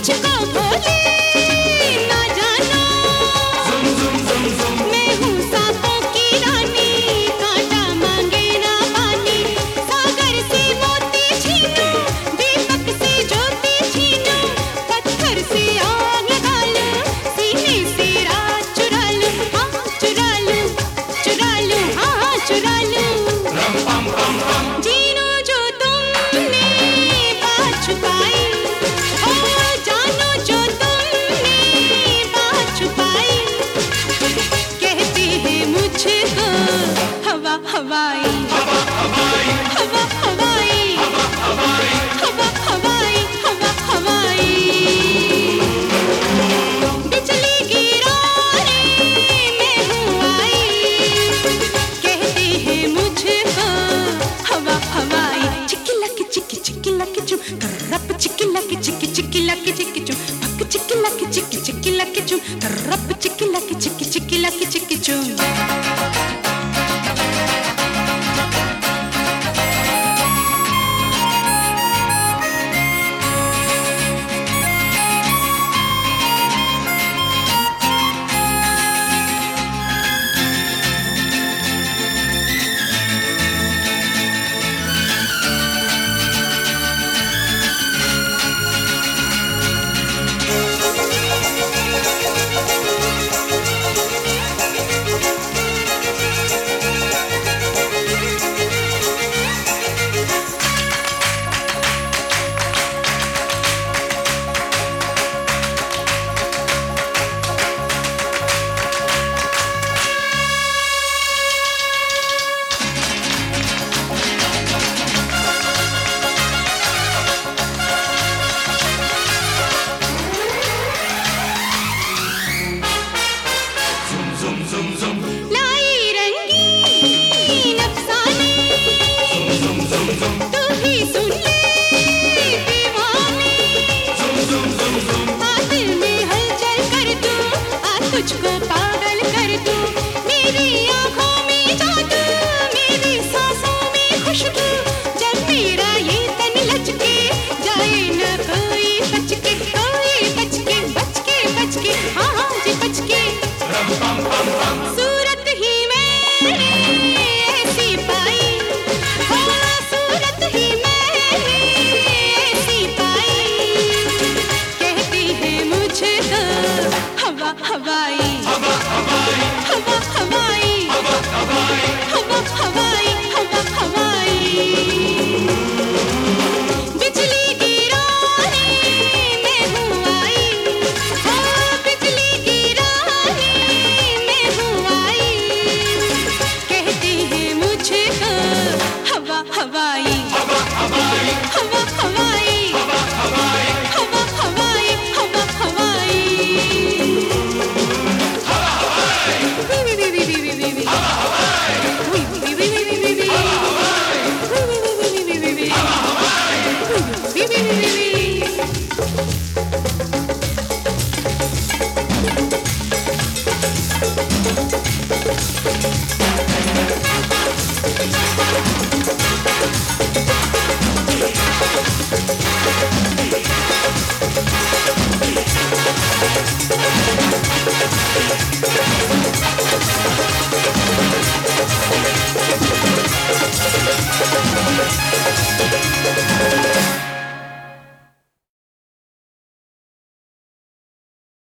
मुझको भोले ना जाना, मैं हूँ सांपों की रानी, कांटा मांगे ना पानी। सागर से मोती छीनूं, दीपक से ज्योति छीनूं, पत्थर से आग लगा लूं, सीने से रात चुरा लूं, हाँ चुरा लूं, चुरा लूं, हाँ चुरा लूं। जीनो जो तुमने बात छुपाई, ओ जानो जो तुमने बात छुपाई, कहते हैं मुझको हवा हवाई, हवा हवाई, हवा हवाई, हवा हवाई। बिजली गिरा रे मैं हूँ आई, कहते हैं मुझको हवा हवाई। चिक्की लकी चिक्की चिक्की लकी चुम, करप चिक्की लकी चिक्की चिक्की लकी चिक्की चुम, पक चिक्की लकी चिक्की चिक्की लकी चुम, करप चिक्की लकी चिक्की चिक्की लकी चिक्की चुम। लाई रंगीन अफसाने, तू ही सुन ले दीवाने, दिल में हलचल कर दूं, तुझको पागल कर दूं, मेरी आँखों में जादू, मेरी सांसों में खुशबू, जब मेरा ये तन लचके जाए न कोई बच के, कोई बच के, बच के, बच के, हाँ हाँ जी बच के। सूरत ही मैंने ऐसी पाई, हाँ सूरत ही मैंने ऐसी पाई, कहती है मुझको हवा हवाई।